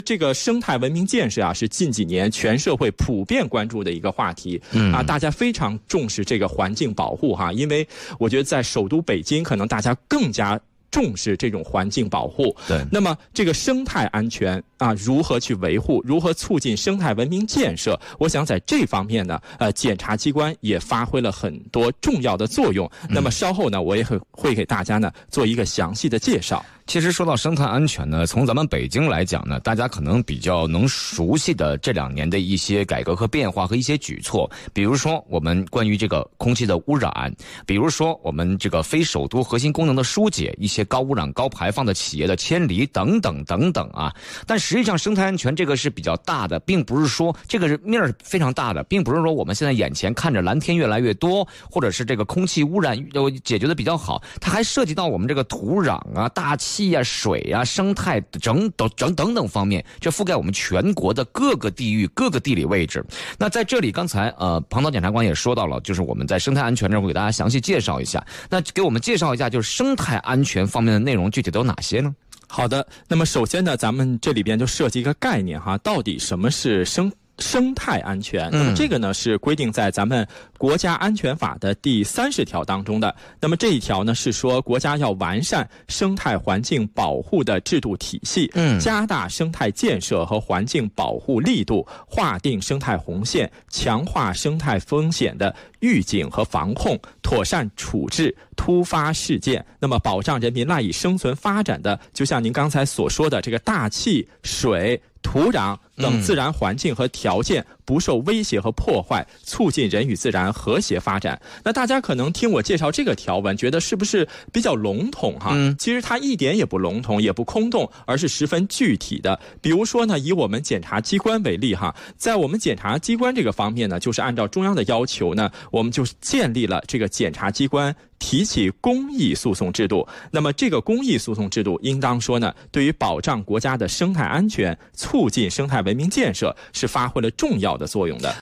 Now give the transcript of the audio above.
这个生态文明建设啊，是近几年全社会普遍关注的一个话题。大家非常重视这个环境保护哈，因为我觉得在首都北京，可能大家更加重视这种环境保护。 对， 那么这个生态安全啊，如何去维护，如何促进生态文明建设？我想在这方面呢，检察机关也发挥了很多重要的作用。那么稍后呢，我也会给大家呢做一个详细的介绍。 其实说到生态安全呢，从咱们北京来讲呢，大家可能比较能熟悉的这2年的一些改革和变化和一些举措，比如说我们关于这个空气的污染，比如说我们这个非首都核心功能的疏解，一些高污染高排放的企业的迁离等等等等啊。但实际上生态安全这个是比较大的，并不是说这个面是非常大的，并不是说我们现在眼前看着蓝天越来越多，或者是这个空气污染解决的比较好，它还涉及到我们这个土壤啊、大气啊、水啊、生态等等方面，这覆盖我们全国的各个地域、各个地理位置。那在这里，刚才庞导检察官也说到了，就是我们在生态安全这儿会给大家详细介绍一下。那给我们介绍一下，就是生态安全方面的内容具体都有哪些呢？ 好的，那么首先呢，咱们这里边就涉及一个概念哈，到底什么是生态安全？那么这个呢是规定在咱们国家安全法的第30条当中的。那么这一条呢是说，国家要完善生态环境保护的制度体系，加大生态建设和环境保护力度，划定生态红线，强化生态风险的预警和防控，妥善处置突发事件，那么保障人民赖以生存发展的，就像您刚才所说的这个大气、水、土壤等自然环境和条件不受威胁和破坏，促进人与自然和谐发展。那大家可能听我介绍这个条文，觉得是不是比较笼统哈？其实它一点也不笼统，也不空洞，而是十分具体的。比如说呢，以我们检察机关为例哈，在我们检察机关这个方面呢，就是按照中央的要求呢，我们就建立了这个检察机关提起公益诉讼制度。那么这个公益诉讼制度应当说呢，对于保障国家的生态安全、促进生态文明建设是发挥了重要的作用的。